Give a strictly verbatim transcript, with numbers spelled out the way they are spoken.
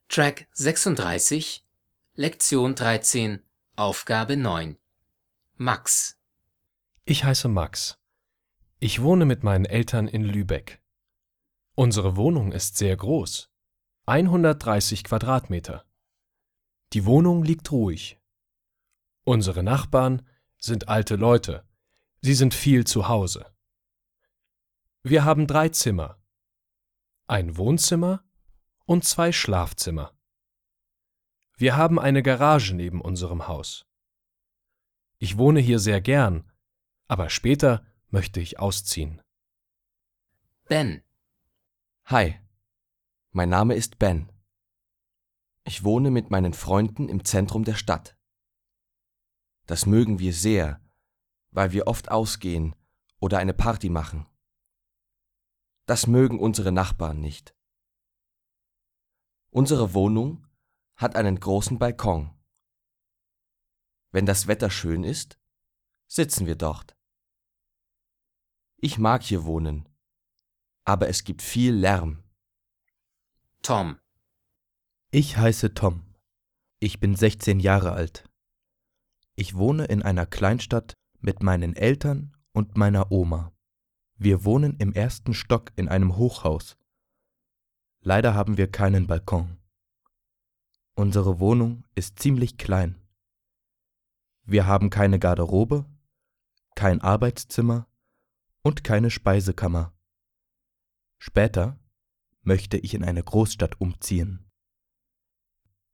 Track sechsunddreißig, Lektion dreizehn, Aufgabe neun. Max. Ich heiße Max. Ich wohne mit meinen Eltern in Lübeck. Unsere Wohnung ist sehr groß, hundertdreißig Quadratmeter. Die Wohnung liegt ruhig. Unsere Nachbarn sind alte Leute, sie sind viel zu Hause. Wir haben drei Zimmer, ein Wohnzimmer und zwei Schlafzimmer. Wir haben eine Garage neben unserem Haus. Ich wohne hier sehr gern, aber später möchte ich ausziehen. Ben. Hi, mein Name ist Ben. Ich wohne mit meinen Freunden im Zentrum der Stadt. Das mögen wir sehr, weil wir oft ausgehen oder eine Party machen. Das mögen unsere Nachbarn nicht. Unsere Wohnung hat einen großen Balkon. Wenn das Wetter schön ist, sitzen wir dort. Ich mag hier wohnen, aber es gibt viel Lärm. Tom. Ich heiße Tom. Ich bin sechzehn Jahre alt. Ich wohne in einer Kleinstadt mit meinen Eltern und meiner Oma. Wir wohnen im ersten Stock in einem Hochhaus. Leider haben wir keinen Balkon. Unsere Wohnung ist ziemlich klein. Wir haben keine Garderobe, kein Arbeitszimmer und keine Speisekammer. Später möchte ich in eine Großstadt umziehen.